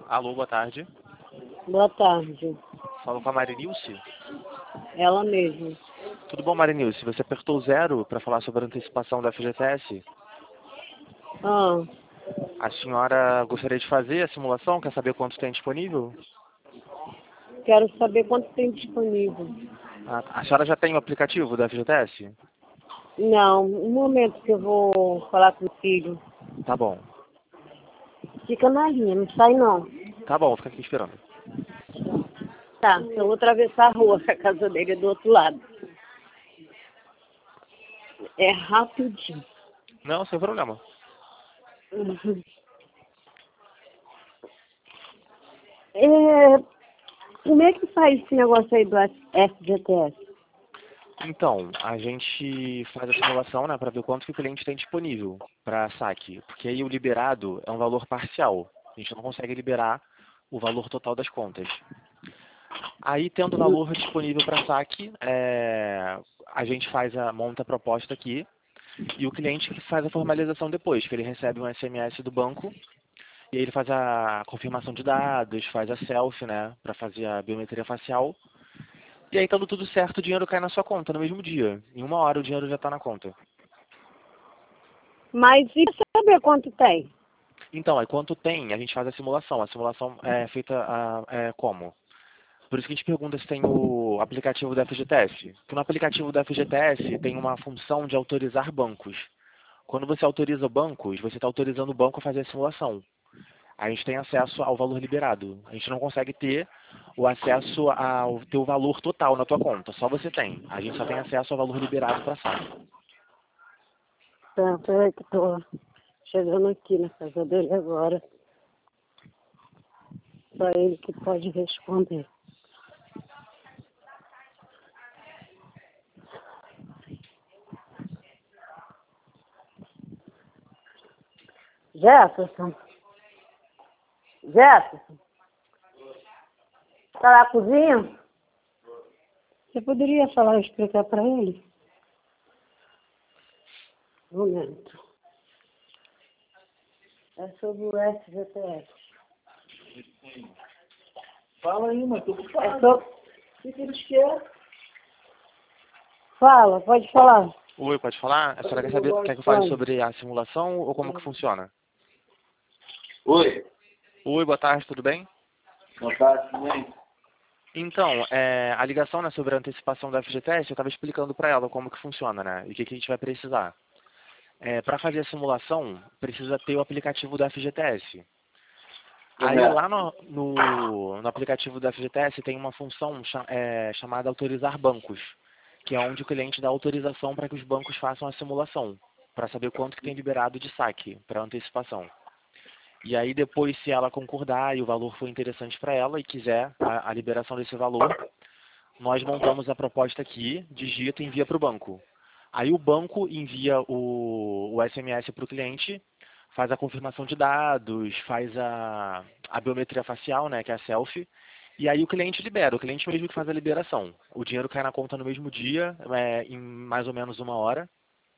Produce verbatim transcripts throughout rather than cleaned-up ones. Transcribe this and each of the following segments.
Alô, boa tarde. Boa tarde. Falo com a Marinilce. Ela mesma. Tudo bom, Marinilce? Você apertou zero para falar sobre a antecipação da F G T S? Ah, A senhora gostaria de fazer a simulação? Quer saber quanto tem disponível? quero saber quanto tem disponível. Ah, a senhora já tem o aplicativo da F G T S? Não, um momento que eu vou falar com o filho. Tá bom. Fica na linha, não sai não. Tá bom, fica aqui esperando. Tá, eu vou atravessar a rua, que a casa dele é do outro lado. É rapidinho. Não, sem problema. Uhum. É, como é que faz esse negócio aí do F G T S? Então, a gente faz a simulação, né, para ver quanto que o cliente tem disponível para saque. Porque aí o liberado é um valor parcial. A gente não consegue liberar o valor total das contas. Aí, tendo o valor disponível para saque, é, a gente faz a, monta a proposta aqui e o cliente que faz a formalização depois, que ele recebe um S M S do banco e aí ele faz a confirmação de dados, faz a selfie, né, para fazer a biometria facial. E aí, estando tudo certo, o dinheiro cai na sua conta no mesmo dia. Em uma hora o dinheiro já está na conta. Mas e saber quanto tem? Então, aí quanto tem, a gente faz a simulação. A simulação é feita a, é, como? Por isso que a gente pergunta se tem o aplicativo da F G T S. Porque no aplicativo da F G T S tem uma função de autorizar bancos. Quando você autoriza bancos, você está autorizando o banco a fazer a simulação. A gente tem acesso ao valor liberado. A gente não consegue ter o acesso ao teu valor total na tua conta. Só você tem. A gente só tem acesso ao valor liberado para saque. Tá, peraí que eu tô chegando aqui na casa dele agora. Só ele que pode responder. Jefferson? Jefferson? Tá na cozinha? Você poderia falar e explicar para ele? Um momento. É sobre o F G T S. Fala aí, mas tô ocupado. É sobre... O que, que eles querem? Fala, pode falar. Oi, pode falar? A senhora quer saber, quer que eu fale sobre a simulação ou como que funciona? Oi. Oi, boa tarde, tudo bem? Boa tarde, tudo bem? Então, é, a ligação, né, sobre a antecipação da F G T S, eu estava explicando para ela como que funciona, né, e o que, que a gente vai precisar. É, para fazer a simulação, precisa ter o aplicativo da F G T S. Aí Correto. lá no, no, no aplicativo da F G T S tem uma função cha- é, chamada autorizar bancos, que é onde o cliente dá autorização para que os bancos façam a simulação, para saber quanto que tem liberado de saque para antecipação. E aí depois, se ela concordar e o valor for interessante para ela e quiser a, a liberação desse valor, nós montamos a proposta aqui, digita e envia para o banco. Aí o banco envia o, o S M S para o cliente, faz a confirmação de dados, faz a, a biometria facial, né, que é a selfie, e aí o cliente libera, o cliente mesmo que faz a liberação. O dinheiro cai na conta no mesmo dia, é, em mais ou menos uma hora.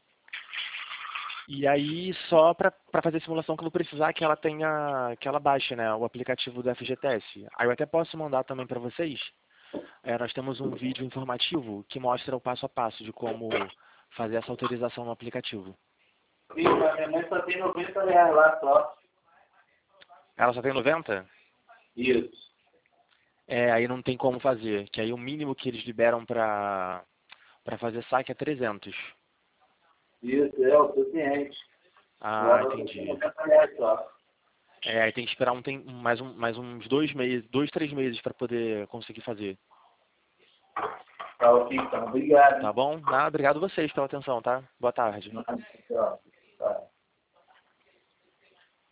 E aí, só para fazer a simulação, quando precisar, que ela tenha, que ela baixe, né, o aplicativo do F G T S. Aí eu até posso mandar também para vocês. É, nós temos um vídeo informativo que mostra o passo a passo de como fazer essa autorização no aplicativo. Sim, mas minha mãe só tem noventa reais lá só. Ela só tem noventa? Isso. É, aí não tem como fazer, que aí o mínimo que eles liberam para para fazer saque é trezentos. Isso, é o suficiente. Ah, Agora eu entendi. tenho noventa reais só. É, aí tem que esperar um, tem, mais, um, mais uns dois meses, dois, três meses para poder conseguir fazer. Tá ok, então. Obrigado. Tá bom? Ah, obrigado a vocês pela atenção, tá? Boa tarde. Tchau.